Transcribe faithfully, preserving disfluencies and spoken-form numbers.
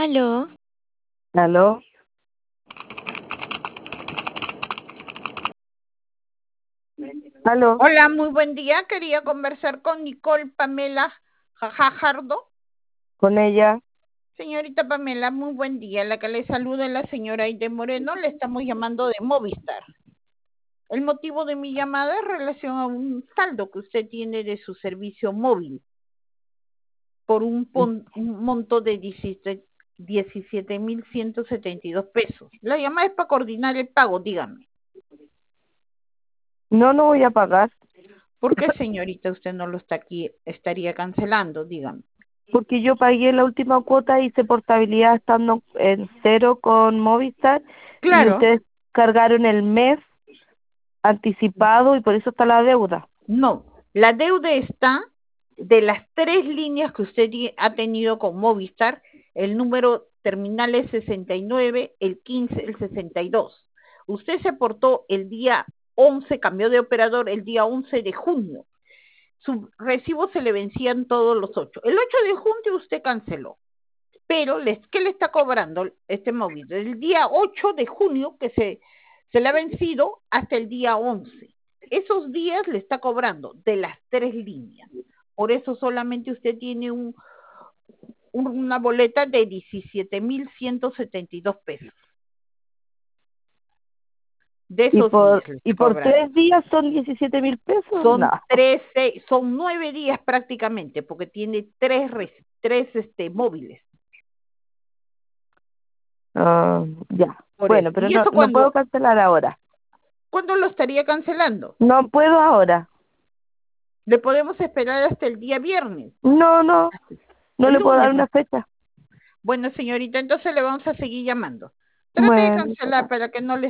Aló, ¿Aló? ¿Aló? Hola, muy buen día. Quería conversar con Nicole Pamela Jajardo. ¿Con ella? Señorita Pamela, muy buen día. La que le saluda es la señora Aide Moreno. Le estamos llamando de Movistar. El motivo de mi llamada es en relación a un saldo que usted tiene de su servicio móvil por un, pon- un monto de diecisiete mil ciento setenta y dos pesos. La llamada es para coordinar el pago, dígame. No, no voy a pagar, ¿Por qué, señorita, usted no lo está aquí, estaría cancelando? Dígame. porque yo pagué la última cuota, hice portabilidad estando en cero con Movistar y Claro. ustedes cargaron el mes anticipado y por eso está la deuda. No, la deuda está de las tres líneas que usted ha tenido con Movistar, el número terminal es sesenta y nueve, el quince, el sesenta y dos. Usted se portó el día once, cambió de operador el día once de junio. Su recibo se le vencían todos los ocho. El ocho de junio usted canceló, pero les, ¿qué le está cobrando este móvil? El día ocho de junio que se, se le ha vencido hasta el día once. Esos días le está cobrando de las tres líneas. Por eso solamente usted tiene un, un, una boleta de diecisiete mil ciento setenta y dos pesos. De Y esos por días le y está por cobrando. tres días son diecisiete mil pesos. Son No. trece, son nueve días prácticamente, porque tiene tres, tres este, móviles. Ah, ya. Por Bueno, eso. pero ¿Y no, eso no puedo cuándo, cancelar ahora. cuándo lo estaría cancelando? No puedo ahora. Le podemos esperar hasta el día viernes, No, no, no el le puedo dar lunes. una fecha. Bueno, señorita, entonces le vamos a seguir llamando. Trate de Bueno. cancelar para que no le